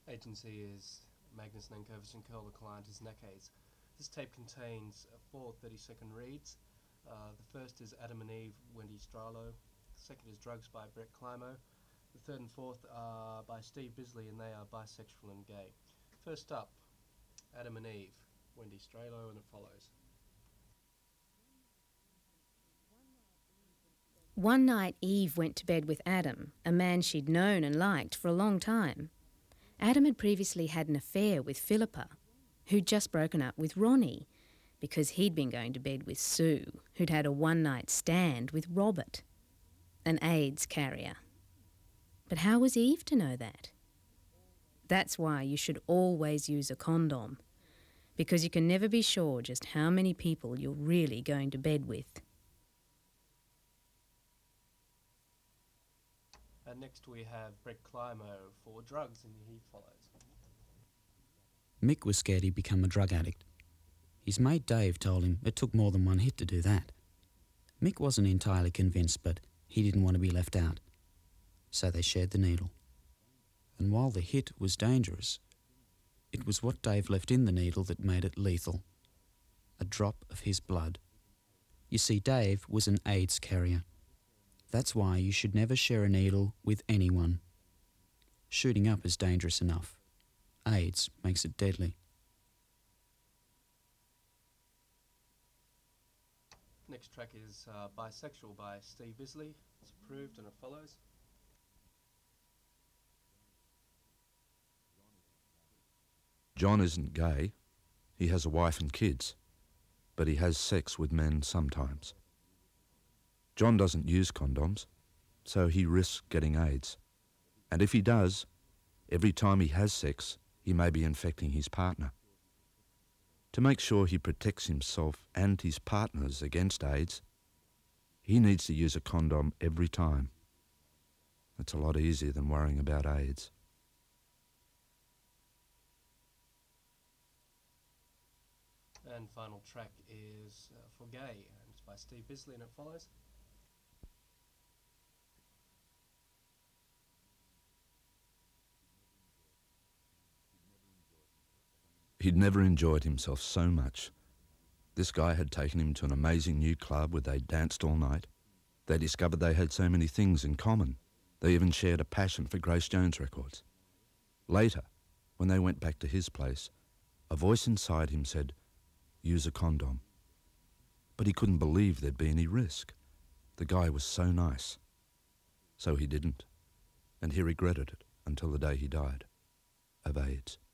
Agency is Magnus Nankervis and Curl the Client is NACAIDS. This tape contains four 30-second reads. The first is Adam and Eve, Wendy Stralo. The second is Drugs by Brett Climo. The third and fourth are by Steve Bisley, and they are bisexual and gay. First up, Adam and Eve, Wendy Stralo, and it follows. One night Eve went to bed with Adam, a man she'd known and liked for a long time. Adam had previously had an affair with Philippa, who'd just broken up with Ronnie, because he'd been going to bed with Sue, who'd had a one-night stand with Robert, an AIDS carrier. But how was Eve to know that? That's why you should always use a condom, because you can never be sure just how many people you're really going to bed with. And next we have Brett Climo for Drugs, and he follows. Mick was scared he'd become a drug addict. His mate Dave told him it took more than one hit to do that. Mick wasn't entirely convinced, but he didn't want to be left out. So they shared the needle. And while the hit was dangerous, it was what Dave left in the needle that made it lethal. A drop of his blood. You see, Dave was an AIDS carrier. That's why you should never share a needle with anyone. Shooting up is dangerous enough. AIDS makes it deadly. Next track is Bisexual by Steve Bisley. It's approved and it follows. John isn't gay. He has a wife and kids, but he has sex with men sometimes. John doesn't use condoms, so he risks getting AIDS. And if he does, every time he has sex, he may be infecting his partner. To make sure he protects himself and his partners against AIDS, he needs to use a condom every time. It's a lot easier than worrying about AIDS. And final track is For Gay, and it's by Steve Bisley, and it follows. He'd never enjoyed himself so much. This guy had taken him to an amazing new club where they danced all night. They discovered they had so many things in common. They even shared a passion for Grace Jones records. Later, when they went back to his place, a voice inside him said, "Use a condom." But he couldn't believe there'd be any risk. The guy was so nice. So he didn't, and he regretted it until the day he died of AIDS.